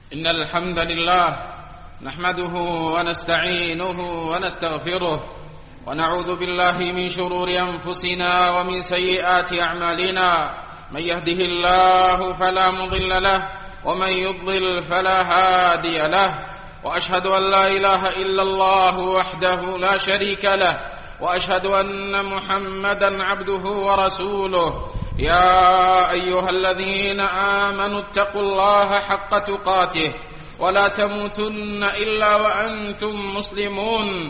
إن الحمد لله نحمده ونستعينه ونستغفره ونعوذ بالله من شرور أنفسنا ومن سيئات أعمالنا. من يهده الله فلا مضل له ومن يضلل فلا هادي له، وأشهد أن لا إله إلا الله وحده لا شريك له، وأشهد أن محمدا عبده ورسوله. يا أيها الذين آمنوا اتقوا الله حق تقاته ولا تموتن إلا وأنتم مسلمون.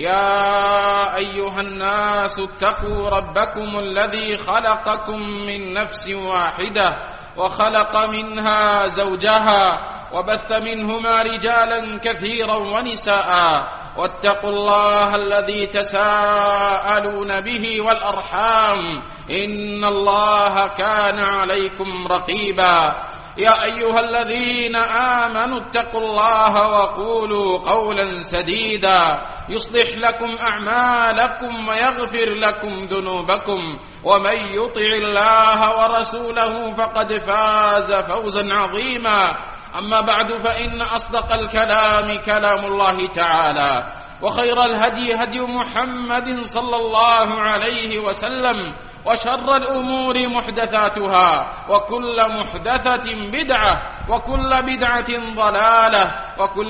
يا أيها الناس اتقوا ربكم الذي خلقكم من نفس واحدة وخلق منها زوجها وبث منهما رجالا كثيرا ونساء، واتقوا الله الذي تساءلون به والأرحام إن الله كان عليكم رقيبا. يا أيها الذين آمنوا اتقوا الله وقولوا قولا سديدا يصلح لكم أعمالكم ويغفر لكم ذنوبكم، ومن يطع الله ورسوله فقد فاز فوزا عظيما. أما بعد، فإن أصدق الكلام كلام الله تعالى، وخير الهدي هدي محمد صلى الله عليه وسلم، وشر الأمور محدثاتها، وكل محدثة بدعة، وكل بدعة ضلالة، وكل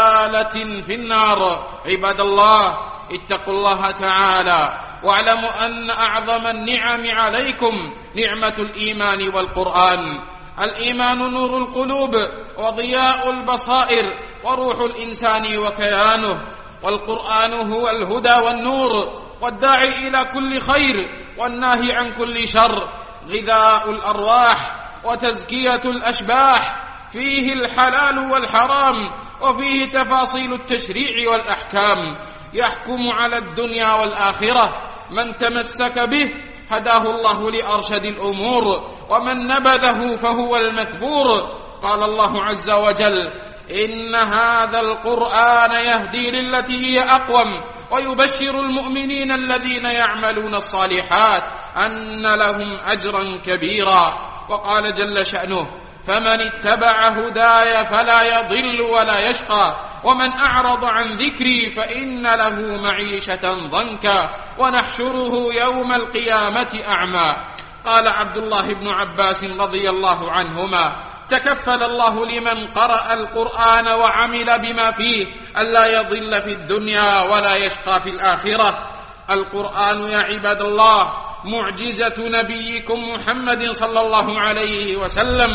ضلالة في النار. عباد الله، اتقوا الله تعالى واعلموا أن أعظم النعم عليكم نعمة الإيمان والقرآن. الإيمان نور القلوب وضياء البصائر وروح الإنسان وكيانه، والقرآن هو الهدى والنور والداعي إلى كل خير والناهي عن كل شر، غذاء الأرواح وتزكية الأشباح، فيه الحلال والحرام، وفيه تفاصيل التشريع والأحكام، يحكم على الدنيا والآخرة. من تمسك به هداه الله لأرشد الأمور، ومن نبذه فهو المثبور. قال الله عز وجل: إن هذا القرآن يهدي للتي هي أقوم ويبشر المؤمنين الذين يعملون الصالحات أن لهم أجرا كبيرا. وقال جل شأنه: فمن اتبع هداي فلا يضل ولا يشقى، ومن أعرض عن ذكري فإن له معيشة ضنكا ونحشره يوم القيامة أعمى. قال عبد الله بن عباس رضي الله عنهما: تكفل الله لمن قرأ القرآن وعمل بما فيه ألا يضل في الدنيا ولا يشقى في الآخرة. القرآن يا عباد الله معجزة نبيكم محمد صلى الله عليه وسلم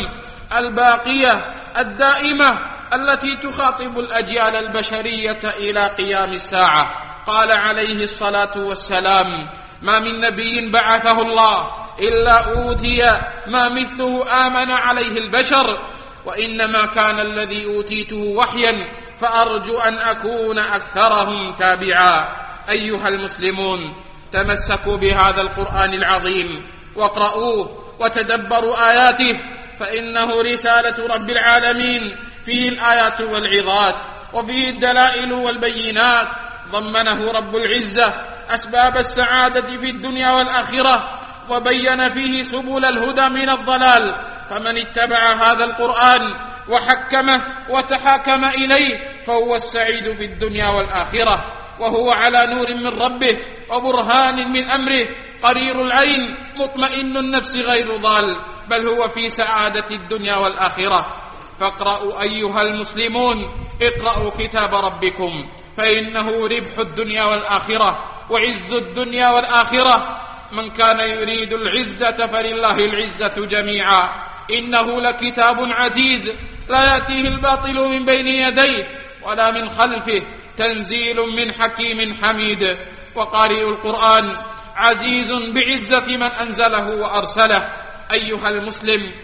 الباقية الدائمة التي تخاطب الأجيال البشرية إلى قيام الساعة. قال عليه الصلاة والسلام: ما من نبي بعثه الله إلا أوتي ما مثله آمن عليه البشر، وإنما كان الذي أوتيته وحيا، فأرجو أن أكون أكثرهم تابعا. أيها المسلمون، تمسكوا بهذا القرآن العظيم واقرؤوه وتدبروا آياته، فإنه رسالة رب العالمين، فيه الآيات والعظات، وفيه الدلائل والبينات. ضمنه رب العزة أسباب السعادة في الدنيا والآخرة، وبين فيه سبل الهدى من الضلال. فمن اتبع هذا القرآن وحكمه وتحاكم إليه فهو السعيد في الدنيا والآخرة، وهو على نور من ربه وبرهان من أمره، قرير العين مطمئن النفس غير ضال، بل هو في سعادة الدنيا والآخرة. فاقرأوا أيها المسلمون، اقرأوا كتاب ربكم، فإنه ربح الدنيا والآخرة وعز الدنيا والآخرة. من كان يريد العزة فلله العزة جميعا، إنه لكتاب عزيز لا يأتيه الباطل من بين يديه ولا من خلفه، تنزيل من حكيم حميد. وقارئ القرآن عزيز بعزة من أنزله وأرسله. أيها المسلم،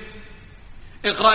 اقرأ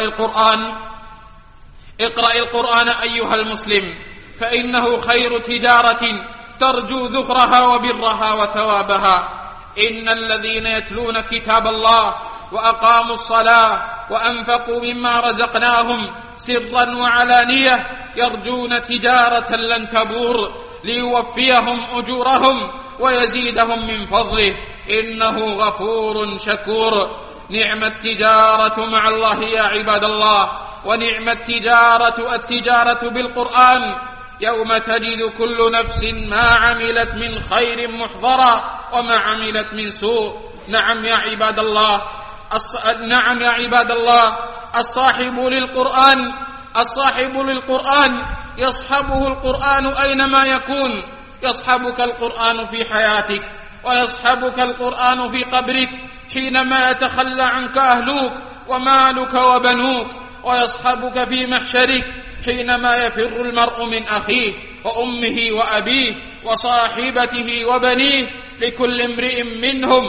القرآن أيها المسلم، فإنه خير تجارة ترجو ذخرها وبرها وثوابها. إن الذين يتلون كتاب الله وأقاموا الصلاة وأنفقوا مما رزقناهم سرا وعلانية يرجون تجارة لن تبور ليوفيهم أجورهم ويزيدهم من فضله إنه غفور شكور. نعم التجارة مع الله يا عباد الله، ونعم التجارة بالقرآن، يوم تجد كل نفس ما عملت من خير محضرا وما عملت من سوء. نعم يا عباد الله، الصاحب للقرآن يصحبه القرآن أينما يكون. يصحبك القرآن في حياتك، ويصحبك القرآن في قبرك حينما يتخلى عنك أهلوك ومالك وبنوك، ويصحبك في محشرك حينما يفر المرء من أخيه وأمه وأبيه وصاحبته وبنيه، لكل امرئ منهم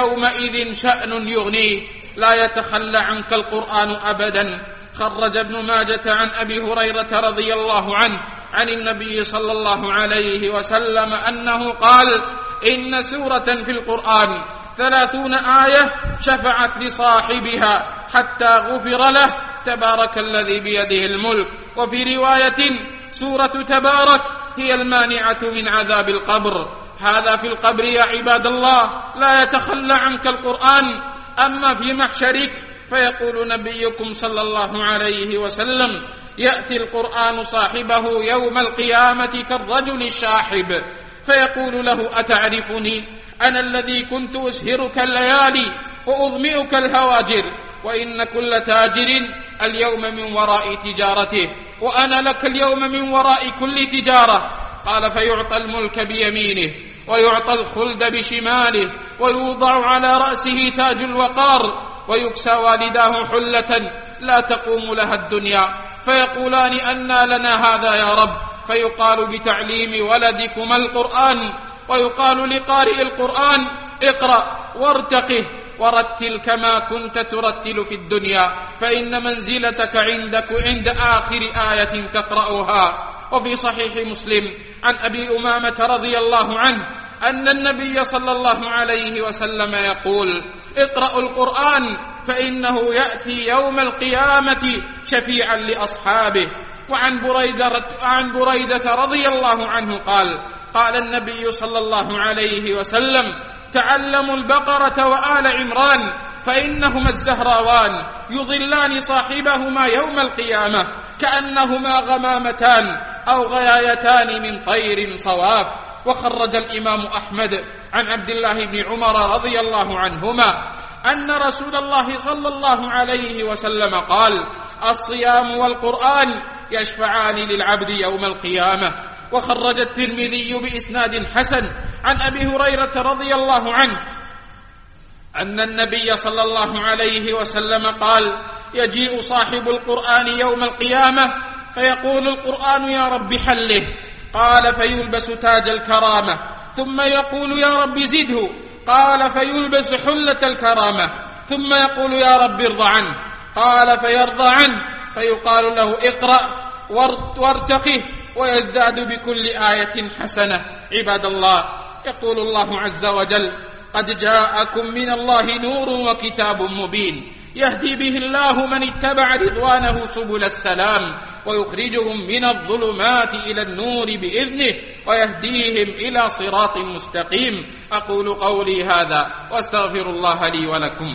يومئذ شأن يغنيه. لا يتخلى عنك القرآن أبدا. خرج ابن ماجة عن أبي هريرة رضي الله عنه عن النبي صلى الله عليه وسلم أنه قال: إن سورة في القرآن 30 آية شفعت لصاحبها حتى غفر له، تبارك الذي بيده الملك. وفي رواية: سورة تبارك هي المانعة من عذاب القبر. هذا في القبر يا عباد الله، لا يتخلى عنك القرآن. أما في محشرك فيقول نبيكم صلى الله عليه وسلم: يأتي القرآن صاحبه يوم القيامة كالرجل الشاحب، فيقول له: أتعرفني؟ أنا الذي كنت أسهرك الليالي وأظمئك الهواجر، وإن كل تاجر اليوم من وراء تجارته، وأنا لك اليوم من وراء كل تجارة. قال: فيعطى الملك بيمينه، ويعطى الخلد بشماله، ويوضع على رأسه تاج الوقار، ويكسى والداه حلة لا تقوم لها الدنيا، فيقولان: أنى لنا هذا يا رب؟ فيقال: بتعليم ولدكما القرآن. ويقال لقارئ القرآن: اقرأ وارتقه ورتل كما كنت ترتل في الدنيا، فإن منزلتك عند آخر آية تقرأها. وفي صحيح مسلم عن أبي أمامة رضي الله عنه أن النبي صلى الله عليه وسلم يقول: اقرأوا القرآن فإنه يأتي يوم القيامة شفيعا لأصحابه. وعن بريدة رضي الله عنه قال النبي صلى الله عليه وسلم: تعلموا البقرة وآل عمران فإنهما الزهراوان يظلان صاحبهما يوم القيامة كأنهما غمامتان أو غيايتان من طير صواف. وخرج الإمام أحمد عن عبد الله بن عمر رضي الله عنهما أن رسول الله صلى الله عليه وسلم قال: الصيام والقرآن يشفعان للعبد يوم القيامة. وخرج الترمذي بإسناد حسن عن أبي هريرة رضي الله عنه أن النبي صلى الله عليه وسلم قال: يجيء صاحب القرآن يوم القيامة فيقول القرآن: يا رب حله. قال: فيلبس تاج الكرامة، ثم يقول: يا رب زده. قال: فيلبس حلة الكرامة، ثم يقول: يا رب ارضى عنه. قال: فيرضى عنه، فيقال له: اقرأ وارتقه، ويزداد بكل آية حسنة. عباد الله، يقول الله عز وجل: قد جاءكم من الله نور وكتاب مبين يهدي به الله من اتبع رضوانه سبل السلام، ويخرجهم من الظلمات إلى النور بإذنه، ويهديهم إلى صراط مستقيم. أقول قولي هذا واستغفر الله لي ولكم.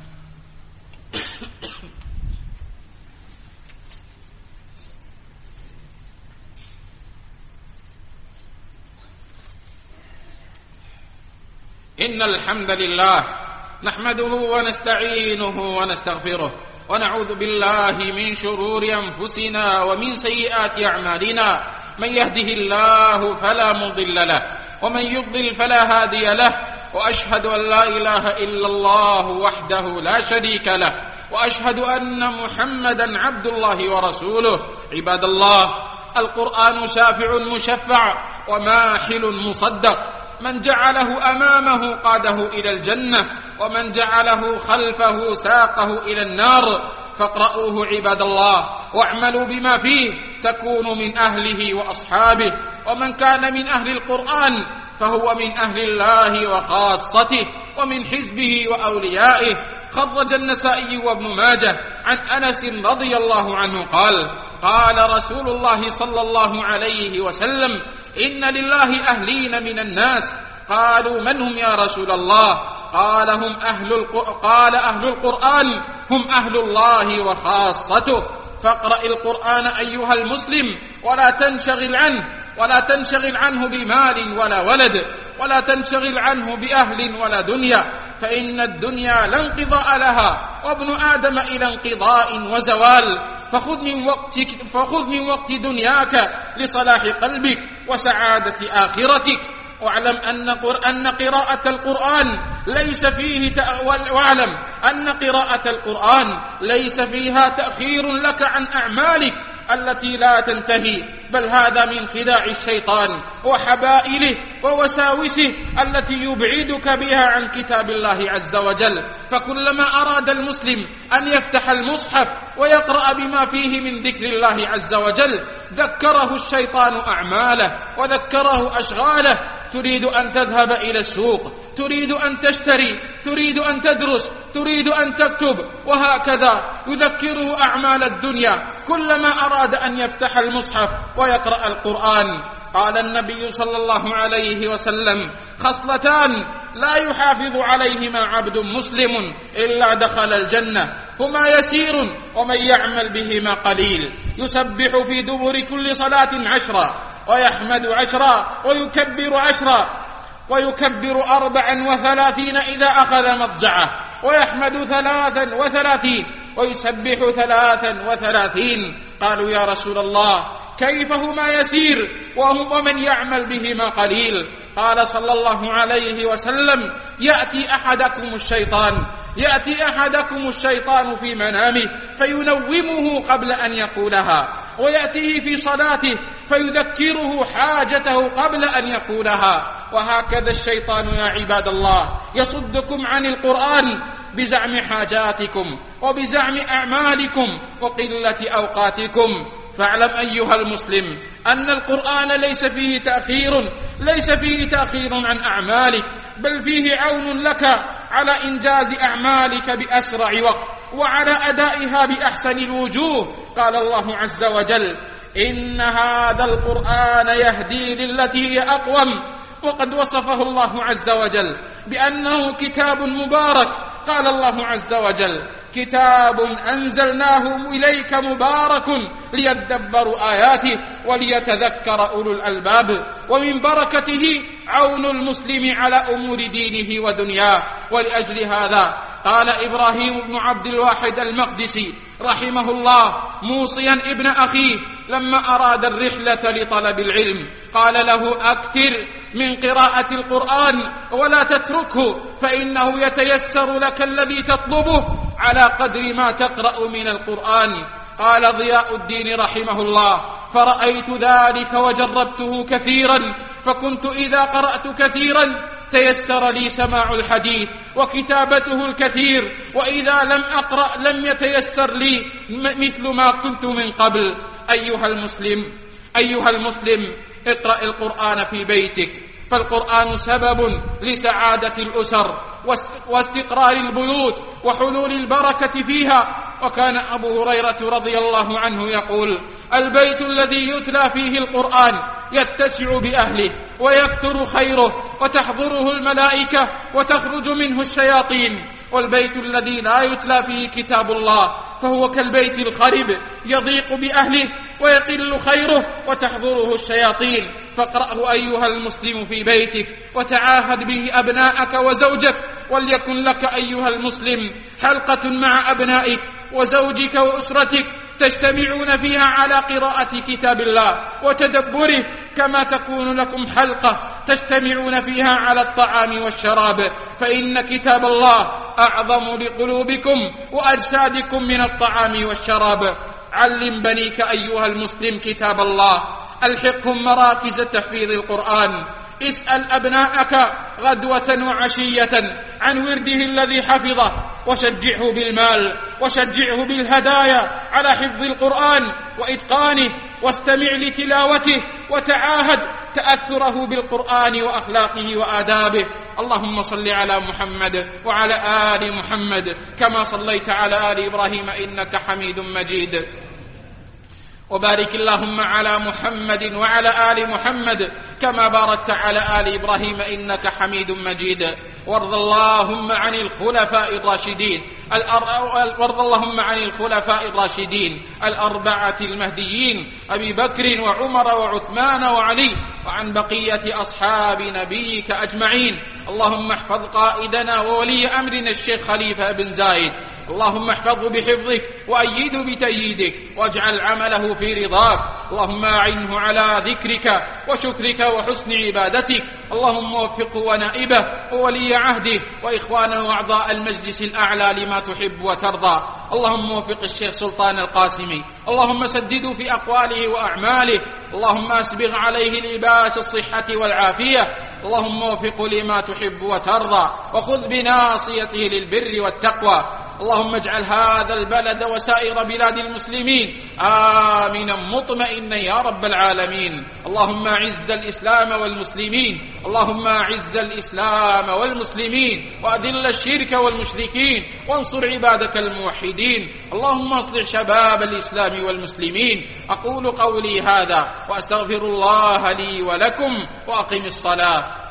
إن الحمد لله نحمده ونستعينه ونستغفره، ونعوذ بالله من شرور أنفسنا ومن سيئات أعمالنا. من يهده الله فلا مضل له، ومن يضلل فلا هادي له. وأشهد أن لا إله إلا الله وحده لا شريك له، وأشهد أن محمدا عبد الله ورسوله. عباد الله، القرآن شافع مشفع وماحل مصدق. من جعله أمامه قاده إلى الجنة، ومن جعله خلفه ساقه إلى النار. فاقرؤوه عباد الله، واعملوا بما فيه تكونوا من أهله وأصحابه. ومن كان من أهل القرآن فهو من أهل الله وخاصته، ومن حزبه وأوليائه. خرج النسائي وابن ماجه عن أنس رضي الله عنه قال رسول الله صلى الله عليه وسلم: إن لله أهلين من الناس. قالوا: من هم يا رسول الله؟ قال: أهل القرآن هم أهل الله وخاصته. فاقرأ القرآن أيها المسلم ولا تنشغل عنه بمال ولا ولد، ولا تنشغل عنه بأهل ولا دنيا، فإن الدنيا لا انقضاء لها، وابن آدم إلى انقضاء وزوال. فخذ من وقت دنياك لصلاح قلبك وسعادة آخرتك. واعلم أن قراءة القرآن ليس فيها تأخير لك عن أعمالك التي لا تنتهي، بل هذا من خداع الشيطان وحبائله ووساوسه التي يبعدك بها عن كتاب الله عز وجل. فكلما أراد المسلم أن يفتح المصحف ويقرأ بما فيه من ذكر الله عز وجل ذكره الشيطان أعماله وذكره أشغاله. تريد أن تذهب إلى السوق، تريد أن تشتري، تريد أن تدرس، تريد أن تكتب، وهكذا يذكره أعمال الدنيا كلما أراد أن يفتح المصحف ويقرأ القرآن. قال النبي صلى الله عليه وسلم: خصلتان لا يحافظ عليهما عبد مسلم إلا دخل الجنة، هما يسير ومن يعمل بهما قليل، يسبح في دبر كل صلاة 10 ويحمد 10 ويكبر 34 إذا أخذ مضجعه، ويحمد 33 ويسبح 33. قالوا: يا رسول الله، كيف هما يسير ومن يعمل بهما قليل؟ قال صلى الله عليه وسلم: يأتي أحدكم الشيطان في منامه فينومه قبل أن يقولها، ويأتيه في صلاته فيذكره حاجته قبل أن يقولها. وهكذا الشيطان يا عباد الله يصدكم عن القرآن بزعم حاجاتكم وبزعم أعمالكم وقلة أوقاتكم. فاعلم أيها المسلم أن القرآن ليس فيه تأخير عن أعمالك، بل فيه عون لك على إنجاز أعمالك بأسرع وقت وعلى أدائها بأحسن الوجوه. قال الله عز وجل: إن هذا القرآن يهدي للتي هي أقوم. وقد وصفه الله عز وجل بأنه كتاب مبارك. قال الله عز وجل: كتاب أنزلناه إليك مبارك ليدبروا آياته وليتذكر أولو الألباب. ومن بركته عون المسلم على أمور دينه ودنياه. ولأجل هذا قال إبراهيم بن عبد الواحد المقدسي رحمه الله موصيا ابن أخيه لما أراد الرحلة لطلب العلم، قال له: أكثر من قراءة القرآن ولا تتركه، فإنه يتيسر لك الذي تطلبه على قدر ما تقرأ من القرآن. قال ضياء الدين رحمه الله: فرأيت ذلك وجربته كثيرا، فكنت إذا قرأت كثيرا تيسر لي سماع الحديث وكتابته الكثير، وإذا لم أقرأ لم يتيسر لي مثل ما كنت من قبل. أيها المسلم اقرأ القرآن في بيتك، فالقرآن سبب لسعادة الأسر واستقرار البيوت وحلول البركة فيها. وكان أبو هريرة رضي الله عنه يقول: البيت الذي يتلى فيه القرآن يتسع بأهله ويكثر خيره وتحضره الملائكة وتخرج منه الشياطين، والبيت الذي لا يتلى فيه كتاب الله فهو كالبيت الخرب يضيق بأهله ويقل خيره وتحضره الشياطين. فاقرأه أيها المسلم في بيتك وتعاهد به أبناءك وزوجك، وليكن لك أيها المسلم حلقة مع أبنائك وزوجك وأسرتك تجتمعون فيها على قراءة كتاب الله وتدبره، كما تكون لكم حلقة تجتمعون فيها على الطعام والشراب، فإن كتاب الله أعظم لقلوبكم وأجسادكم من الطعام والشراب. علم بنيك أيها المسلم كتاب الله، ألحقهم مراكز تحفيظ القرآن، اسأل أبناءك غدوة وعشية عن ورده الذي حفظه، وشجعه بالمال وشجعه بالهدايا على حفظ القرآن وإتقانه، واستمع لتلاوته وتعاهد تأثره بالقرآن وأخلاقه وآدابه. اللهم صل على محمد وعلى آل محمد كما صليت على آل إبراهيم إنك حميد مجيد، وبارك اللهم على محمد وعلى آل محمد كما باركت على آل إبراهيم إنك حميد مجيد. وارض اللهم عن الخلفاء الراشدين وارض اللهم عن الخلفاء الراشدين الأربعة المهديين أبي بكر وعمر وعثمان وعلي، وعن بقية أصحاب نبيك أجمعين. اللهم احفظ قائدنا وولي أمرنا الشيخ خليفة بن زايد، اللهم احفظه بحفظك وأيده بتأييدك، واجعل عمله في رضاك. اللهم أعنه على ذكرك وشكرك وحسن عبادتك. اللهم وفقه ونائبه وولي عهده وإخوانه وأعضاء المجلس الأعلى لما تحب وترضى. اللهم وفق الشيخ سلطان القاسمي، اللهم سدده في أقواله وأعماله، اللهم أسبغ عليه لباس الصحة والعافية، اللهم وفقه لما تحب وترضى، وخذ بناصيته للبر والتقوى. اللهم اجعل هذا البلد وسائر بلاد المسلمين آمنا مطمئنا يا رب العالمين. اللهم اعز الإسلام والمسلمين، اللهم اعز الإسلام والمسلمين، وأذل الشرك والمشركين، وانصر عبادك الموحدين. اللهم اصلح شباب الإسلام والمسلمين. أقول قولي هذا وأستغفر الله لي ولكم، وأقم الصلاة.